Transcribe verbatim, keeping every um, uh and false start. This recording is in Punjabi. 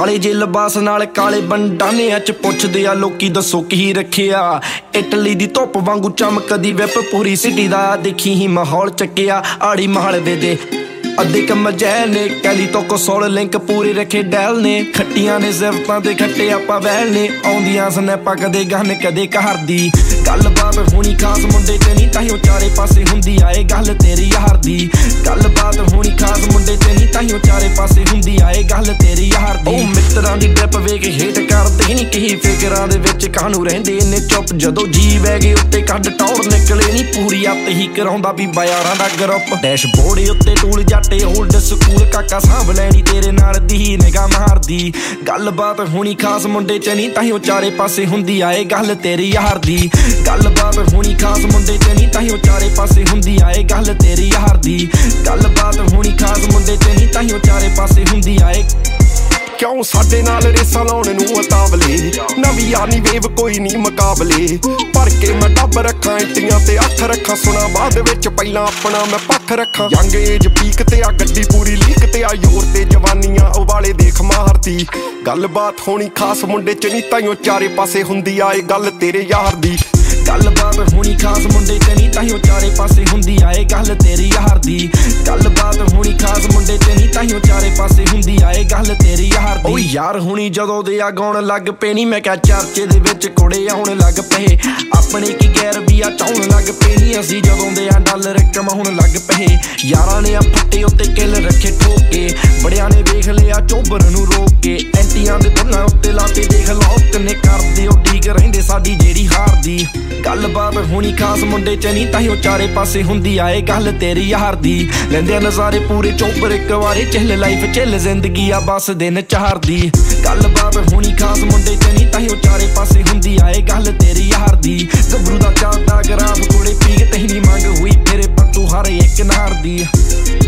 ਕਾਲੇ ਜੇ ਲਿਬਾਸ ਨਾਲ ਕਾਲੇ ਬੰਡਾਨਿਆਂ ਚ ਪੁੱਛਦੇ ਆ ਲੋਕੀ ਦੱਸੋ ਕੀ ਰੱਖਿਆ। ਇਟਲੀ ਦੀ ਧੁੱਪ ਵਾਂਗੂ ਚਮਕਦੀ ਵਿਪ ਪੂਰੀ ਸਿਟੀ ਦਾ ਦੇਖੀ ਹੀ ਮਾਹੌਲ ਚੱਕਿਆ। ਆੜੀ ਮਾਲਵੇ ਦੇ ਅੱਧੇ ਕੰਮ ਜੈਲ ਨੇ ਕੈਲੀ ਤੋਂ ਕਸੋਲ ਲਿੰਕ ਪੂਰੇ ਰੱਖੇ ਡੈਲ ਨੇ। ਖੱਟੀਆਂ ਨੇ ਜ਼ਿਫਤਾਂ ਤੇ ਖੱਟੇ ਆਪਾਂ ਵੈਲ ਨੇ ਆਉਂਦੀਆਂ ਸਨੈਪਾਂ ਕਦੇ ਗਨ ਕਦੇ ਘਰ ਦੀ। ਗੱਲਬਾਤ ਹੋਣੀ ਖਾਸ ਮੁੰਡੇ ਚ ਨਹੀਂ ਤਾਹੀਓ ਚਾਰੇ ਪਾਸੇ ਹੁੰਦੀ ਆਏ ਗੱਲ ਤੇਰੀ ਯਾਰ ਦੀ। ਗੱਲਬਾਤ ਹੋਣੀ ਖਾਸ ਮੁੰਡੇ ਚ ਨਹੀਂ ਤਾਹੀਓ ਚਾਰੇ ਪਾਸੇ ਹੁੰਦੀ ਆਏ ਗੱਲ ਤੇਰੀ ਯਾਰ ਦੀ। ਉਹ ਮਿੱਤਰਾਂ ਦੀ ਡਿਪ ਵੇਖ ਹੇਟ ਕਰਦੇ ਨਹੀਂ ਕਹੀ ਫਿਕਰਾਂ ਦੇ ਵਿੱਚ ਕਾਹਨੂੰ ਰਹਿੰਦੇ ਨੇ ਚੁੱਪ। ਜਦੋਂ ਜੀ ਵੈਗੇ ਉੱਤੇ ਕੱਢ ਟੌਰ ਨਿਕਲੇ ਨਹੀਂ ਪੂਰੀ ਅੱਤ ਹੀ ਕਰਾਉਂਦਾ ਵੀ ਬਾਜ਼ਾਰਾਂ ਦਾ ਗਰੁੱਪ। ਡੈਸ਼ਬੋਰਡ ਉੱਤੇ ਟੂਲ ਜੱਟੇ ਓਲਡ ਸਕੂਲ ਕਾਕਾ ਸਾਂਭ ਲੈਣੀ ਤੇਰੇ ਨਾਲ ਦੀ ਨਿਗਾਹ ਮਾਰਦੀ। ਗੱਲਬਾਤ ਹੋਣੀ ਖਾਸ ਮੁੰਡੇ ਚ ਨਹੀਂ ਤਾਹੀਓ ਚਾਰੇ ਪਾਸੇ ਹੁੰਦੀ ਆਏ ਗੱਲ ਤੇਰੀ ਯਾਰ ਦੀ। ਗੱਲਬਾਤ ਹੋਣੀ ਖਾਸ ਮੁੰਡੇ ਚ ਨਹੀਂ ਤਾਹੀਓ ਚਾਰੇ ਪਾਸੇ ਹੁੰਦੀ ਆਏ ਗੱਲ ਤੇਰੀ ਯਾਰ ਦੀ। ਗੱਲਬਾਤ ਹੋਣੀ ਖਾਸ ਮੁੰਡੇ ਚ ਨਹੀਂ ਤਾਹੀਓ ਚਾਰੇ ਪਾਸੇ ਹੁੰਦੀ ਆਏ। ਕਿਉਂ ਸਾਡੇ ਨਾਲ ਰੇਸਾਂ ਲਾਉਣ ਨੂੰ ਅਤਾਵਲੇ ਨਵੀਂ ਆਨੀ ਵੇਵ ਕੋਈ ਨਹੀਂ ਮੁਕਾਬਲੇ। ਭਰ ਕੇ ਮੈਂ ਡੱਬ ਰੱਖਾਂ ਇੰਟੀਆਂ ਤੇ ਅੱਖ ਰੱਖਾਂ ਸੁਣਾ ਬਾਅਦ ਵਿੱਚ ਪਹਿਲਾਂ ਆਪਣਾ ਮੈਂ ਪੱਖ ਰੱਖਾਂ। ਯੰਗ ਏਜ ਪੀਕ ਤੇ ਆ ਗੱਡੀ ਪੂਰੀ ਲੀਕ ਤੇ ਆ ਯੋਰ ਤੇ ਜਵਾਨੀਆਂ ਉਵਾਲੇ ਦੇਖ ਮਾਰਦੀ। ਗੱਲਬਾਤ ਹੋਣੀ ਖਾਸ ਮੁੰਡੇ ਚ ਨਹੀਂ ਤਾਈਓ ਚਾਰੇ ਪਾਸੇ ਹੁੰਦੀ ਆਏ ਗੱਲ ਤੇਰੇ ਯਾਰ ਦੀ। ਗੱਲਬਾਤ ਹੋਣੀ ਖਾਸ ਮੁੰਡੇ ਚ ਨਹੀਂ ਤਾਹੀਓ ਚਾਰੇ ਪਾਸੇ ਹੁੰਦੀ ਆਏ ਗੱਲ ਤੇਰੀ ਯਾਰ ਦੀ। ਗੱਲਬਾਤ ਹੋਣੀ ਖਾਸ ਮੁੰਡੇ ਚ ਨਹੀਂ ਤਾਹੀਓ ਚਾਰੇ ਪਾਸੇ ਹੁੰਦੀ ਆਏ ਗੱਲ ਤੇਰੀ ਯਾਰ ਦੀ। ਓ ਯਾਰ ਹੁਣੀ ਜਦੋਂ ਦੇ ਆ ਗਾਉਣ ਲੱਗ ਪਏ ਨੀ ਮੈਂ ਕਿਹਾ ਚਰਚੇ ਦੇ ਵਿੱਚ ਕੁੜੇ ਆਉਣ ਲੱਗ ਪਏ। ਆਪਣੇ ਕੀ ਗੈਰ ਵੀ ਆ ਚਾਉਣ ਲੱਗ ਪਏ ਨੀ ਅਸੀਂ ਜਦੋਂ ਦੇ ਆ ਡਾਲਰ ਕਮਾਉਣ ਲੱਗ ਪਏ। ਯਾਰਾਂ ਨੇ ਆ ਫੱਟੇ ਉੱਤੇ ਕਿੱਲ ਰੱਖੇ ਠੋਕ ਕੇ ਬੜਿਆਂ ਨੇ ਵੇਖ ਲਿਆ ਚੋਬਰ ਨੂੰ ਰੋਕ ਕੇ। ਐਂਟੀਆਂ ਦੇ ਬੁੱਲਾਂ ਉੱਤੇ ਲਾਤੇ ਦੇਖ ਲੋਕ ਨੇ ਕਰਦੇ ਉਹ ਠੀਕ ਰਹਿੰਦੇ ਸਾਡੀ ਜਿਹੜੀ ਹਾਰ ਦੀ। ਗੱਲਬਾਤ ਹੋਣੀ ਖਾਸ ਮੁੰਡੇ ਚ ਨਹੀਂ ਤਾਹੀਓ ਚਾਰੇ ਪਾਸੇ ਹੁੰਦੀ ਆਏ ਗੱਲ ਤੇਰੀ ਯਾਰ ਦੀ। ਲੈਂਦੇ ਨਜ਼ਾਰੇ ਪੂਰੇ ਚੋਪਰ ਇੱਕ ਵਾਰੇ ਚਿੱਲ ਲਾਈਫ ਚਿੱਲ ਜ਼ਿੰਦਗੀ ਆ ਬਸ ਦਿਨ ਚਾਰ ਦੀ। ਗੱਲਬਾਤ ਹੋਣੀ ਖਾਸ ਮੁੰਡੇ ਚ ਨਹੀਂ ਤਾਹੀਓ ਚਾਰੇ ਪਾਸੇ ਹੁੰਦੀ ਆਏ ਗੱਲ ਤੇਰੀ ਯਾਰ ਦੀ। ਗੱਭਰੂ ਦਾ ਚਾਹਤਾ ਗਰਾਬ ਕੋੜੇ ਪੀਕ ਤੇ ਨਹੀਂ ਮੰਗ ਹੋਈ ਮੇਰੇ ਪੱਤੂ ਹਰ ਇੱਕ ਨਾਰ ਦੀ।